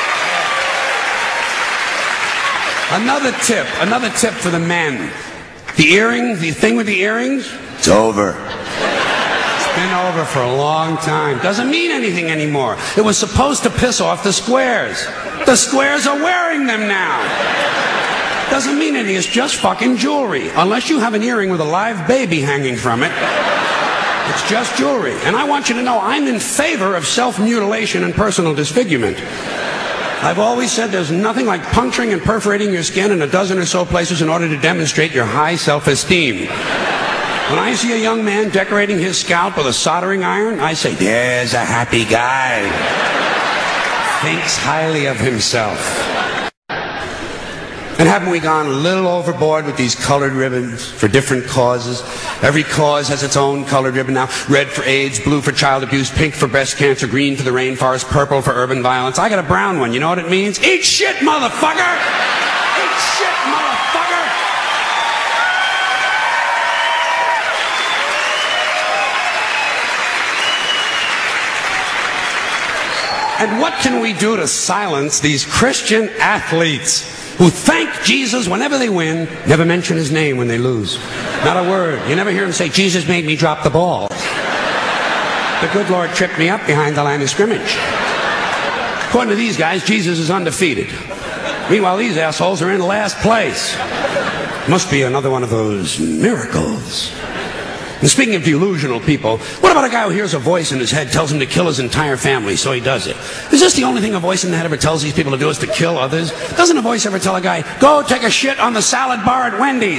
[SPEAKER 1] again. All right? Another tip for the men. The earrings, the thing with the earrings, it's over. It's been over for a long time. Doesn't mean anything anymore. It was supposed to piss off the squares. The squares are wearing them now. Doesn't mean anything. It's just fucking jewelry. Unless you have an earring with a live baby hanging from it. It's just jewelry. And I want you to know I'm in favor of self-mutilation and personal disfigurement. I've always said there's nothing like puncturing and perforating your skin in a dozen or so places in order to demonstrate your high self-esteem. When I see a young man decorating his scalp with a soldering iron, I say, there's a happy guy. Thinks highly of himself. And haven't we gone a little overboard with these colored ribbons for different causes? Every cause has its own colored ribbon now. Red for AIDS, blue for child abuse, pink for breast cancer, green for the rainforest, purple for urban violence. I got a brown one. You know what it means? Eat shit, motherfucker! Eat shit, motherfucker! And what can we do to silence these Christian athletes who thank Jesus whenever they win, never mention his name when they lose? Not a word. You never hear them say, Jesus made me drop the ball. The good Lord tripped me up behind the line of scrimmage. According to these guys, Jesus is undefeated. Meanwhile, these assholes are in last place. Must be another one of those miracles. And speaking of delusional people, what about a guy who hears a voice in his head tells him to kill his entire family, so he does it? Is this the only thing a voice in the head ever tells these people to do, is to kill others? Doesn't a voice ever tell a guy, go take a shit on the salad bar at Wendy's?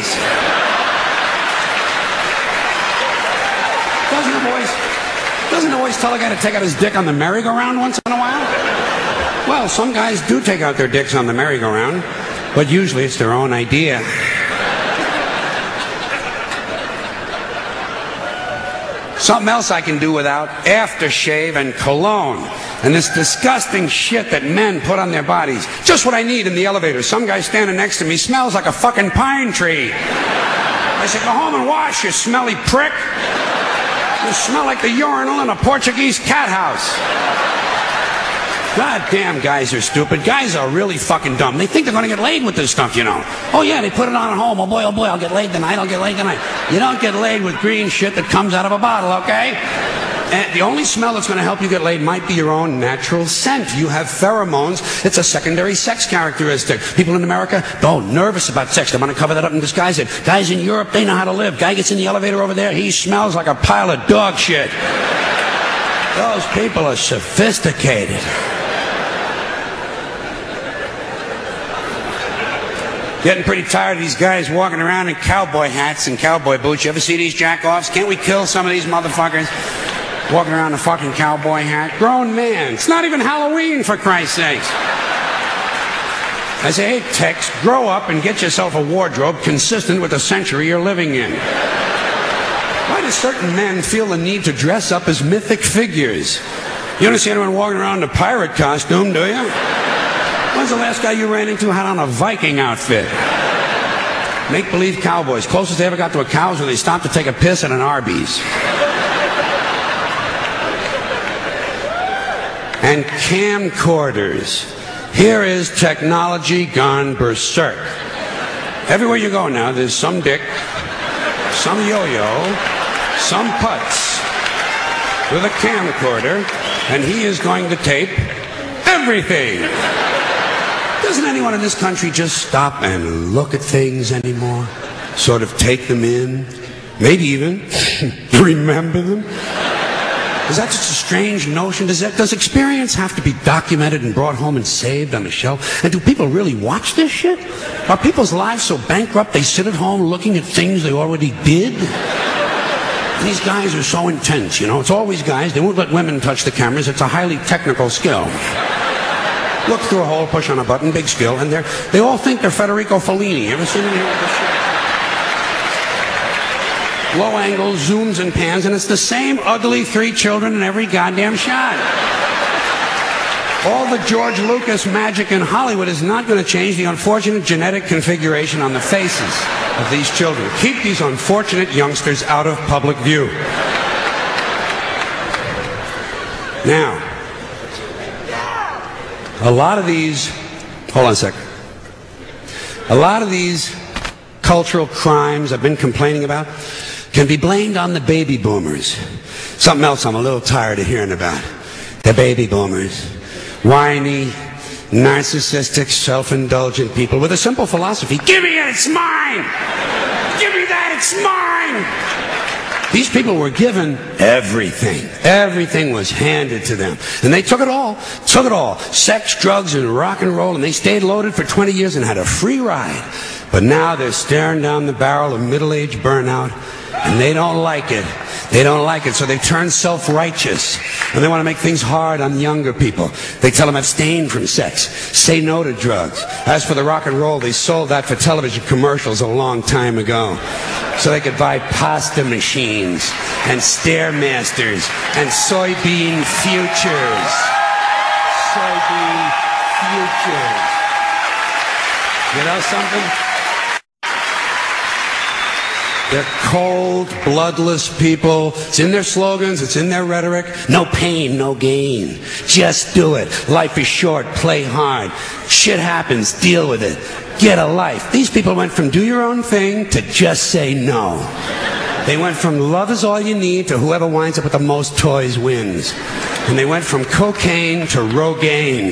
[SPEAKER 1] Doesn't a voice tell a guy to take out his dick on the merry-go-round once in a while? Well, some guys do take out their dicks on the merry-go-round, but usually it's their own idea. Something else I can do without: aftershave and cologne. And this disgusting shit that men put on their bodies. Just what I need in the elevator. Some guy standing next to me smells like a fucking pine tree. I said, go home and wash, you smelly prick. You smell like the urinal in a Portuguese cat house. Goddamn, guys are stupid. Guys are really fucking dumb. They think they're going to get laid with this stuff, you know. Oh yeah, they put it on at home. Oh boy, I'll get laid tonight. I'll get laid tonight. You don't get laid with green shit that comes out of a bottle, okay? And the only smell that's going to help you get laid might be your own natural scent. You have pheromones. It's a secondary sex characteristic. People in America, nervous about sex. They want to cover that up and disguise it. Guys in Europe, they know how to live. Guy gets in the elevator over there, he smells like a pile of dog shit. Those people are sophisticated. Getting pretty tired of these guys walking around in cowboy hats and cowboy boots. You ever see these jack-offs? Can't we kill some of these motherfuckers? Walking around in a fucking cowboy hat. Grown man. It's not even Halloween, for Christ's sakes. I say, hey, Tex, grow up and get yourself a wardrobe consistent with the century you're living in. Why do certain men feel the need to dress up as mythic figures? You don't see anyone walking around in a pirate costume, do you? When's the last guy you ran into had on a Viking outfit? Make-believe cowboys. Closest they ever got to a cow is when they stopped to take a piss at an Arby's. And camcorders. Here is technology gone berserk. Everywhere you go now, there's some dick, some yo-yo, some putz with a camcorder, and he is going to tape everything. Doesn't anyone in this country just stop and look at things anymore? Sort of take them in? Maybe even remember them? Is that just a strange notion? Does experience have to be documented and brought home and saved on a shelf? And do people really watch this shit? Are people's lives so bankrupt they sit at home looking at things they already did? These guys are so intense, you know. It's always guys. They won't let women touch the cameras. It's a highly technical skill. Look through a hole, push on a button, big skill, and they all think they're Federico Fellini. Ever seen any of this shit? Low angles, zooms, and pans, and it's the same ugly 3 children in every goddamn shot. All the George Lucas magic in Hollywood is not going to change the unfortunate genetic configuration on the faces of these children. Keep these unfortunate youngsters out of public view. Now, a lot of these, hold on a second. A lot of these cultural crimes I've been complaining about can be blamed on the baby boomers. Something else I'm a little tired of hearing about. The baby boomers. Whiny, narcissistic, self-indulgent people with a simple philosophy. Give me it, it's mine! Give me that, it's mine! These people were given everything. Everything was handed to them. And they took it all. Took it all. Sex, drugs, and rock and roll. And they stayed loaded for 20 years and had a free ride. But now they're staring down the barrel of middle-age burnout. And they don't like it. They don't like it, so they turn self-righteous. And they want to make things hard on younger people. They tell them abstain from sex. Say no to drugs. As for the rock and roll, they sold that for television commercials a long time ago. So they could buy pasta machines and Stairmasters and soybean futures. Soybean futures. You know something? They're cold, bloodless people. It's in their slogans, it's in their rhetoric. No pain, no gain. Just do it. Life is short, play hard. Shit happens, deal with it. Get a life. These people went from do your own thing to just say no. They went from love is all you need to whoever winds up with the most toys wins. And they went from cocaine to Rogaine.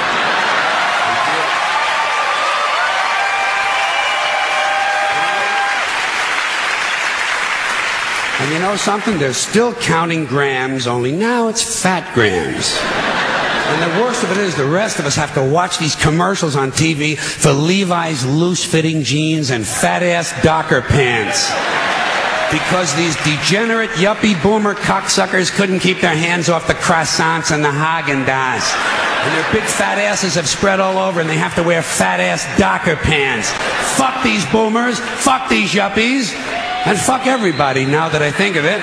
[SPEAKER 1] And you know something? They're still counting grams, only now it's fat grams. And the worst of it is the rest of us have to watch these commercials on TV for Levi's loose-fitting jeans and fat-ass Docker pants. Because these degenerate, yuppie, boomer cocksuckers couldn't keep their hands off the croissants and the Haagen-Dazs. And their big fat asses have spread all over and they have to wear fat-ass Docker pants. Fuck these boomers, fuck these yuppies. And fuck everybody, now that I think of it.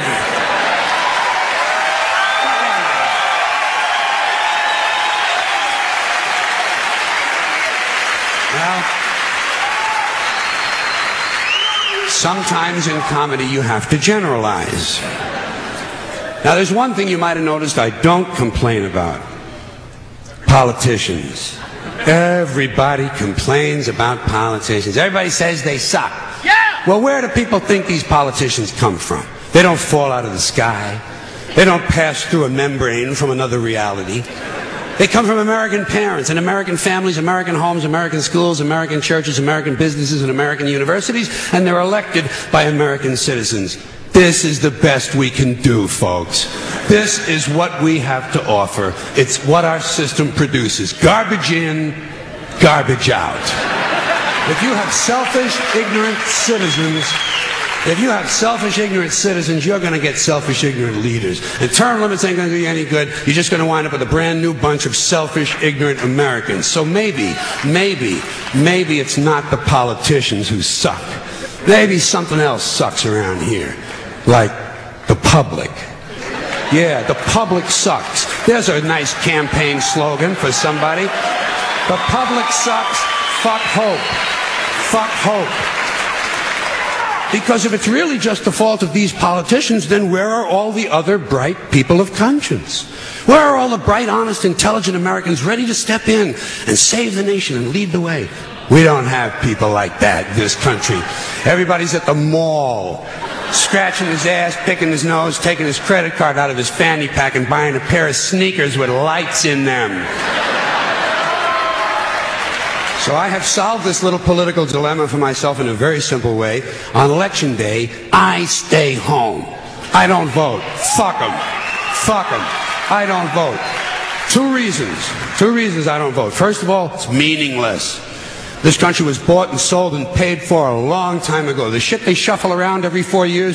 [SPEAKER 1] Well, sometimes in comedy you have to generalize. Now there's one thing you might have noticed I don't complain about. Politicians. Everybody complains about politicians. Everybody says they suck. Well, where do people think these politicians come from? They don't fall out of the sky. They don't pass through a membrane from another reality. They come from American parents and American families, American homes, American schools, American churches, American businesses, and American universities, and they're elected by American citizens. This is the best we can do, folks. This is what we have to offer. It's what our system produces. Garbage in, garbage out. If you have selfish, ignorant citizens, you're going to get selfish, ignorant leaders. And term limits ain't going to do you any good. You're just going to wind up with a brand new bunch of selfish, ignorant Americans. So maybe it's not the politicians who suck. Maybe something else sucks around here. Like the public. Yeah, the public sucks. There's a nice campaign slogan for somebody. The public sucks. Fuck hope. Fuck hope. Because if it's really just the fault of these politicians, then where are all the other bright people of conscience? Where are all the bright, honest, intelligent Americans ready to step in and save the nation and lead the way? We don't have people like that in this country. Everybody's at the mall, scratching his ass, picking his nose, taking his credit card out of his fanny pack and buying a pair of sneakers with lights in them. So I have solved this little political dilemma for myself in a very simple way. On election day, I stay home. I don't vote. Fuck them. Fuck them. I don't vote. Two reasons I don't vote. First of all, it's meaningless. This country was bought and sold and paid for a long time ago. The shit they shuffle around every 4 years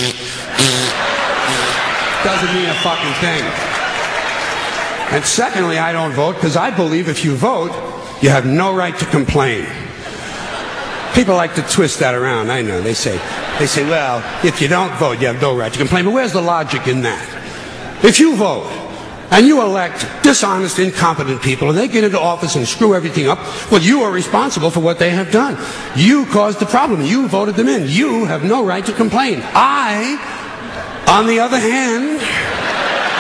[SPEAKER 1] doesn't mean a fucking thing. And secondly, I don't vote because I believe if you vote, you have no right to complain. People like to twist that around, I know. They say, well, if you don't vote, you have no right to complain. But where's the logic in that? If you vote, and you elect dishonest, incompetent people, and they get into office and screw everything up, well, you are responsible for what they have done. You caused the problem. You voted them in. You have no right to complain. I, on the other hand,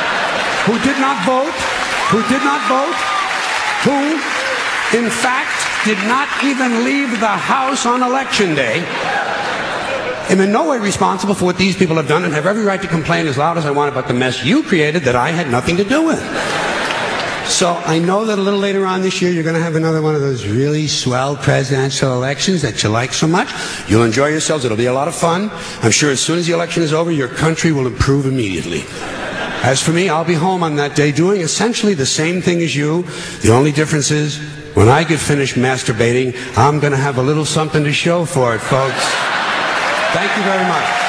[SPEAKER 1] who, in fact, did not even leave the house on election day. I'm in no way responsible for what these people have done and have every right to complain as loud as I want about the mess you created that I had nothing to do with. So I know that a little later on this year you're going to have another one of those really swell presidential elections that you like so much. You'll enjoy yourselves. It'll be a lot of fun. I'm sure as soon as the election is over, your country will improve immediately. As for me, I'll be home on that day doing essentially the same thing as you. The only difference is when I get finished masturbating, I'm going to have a little something to show for it, folks. Thank you very much.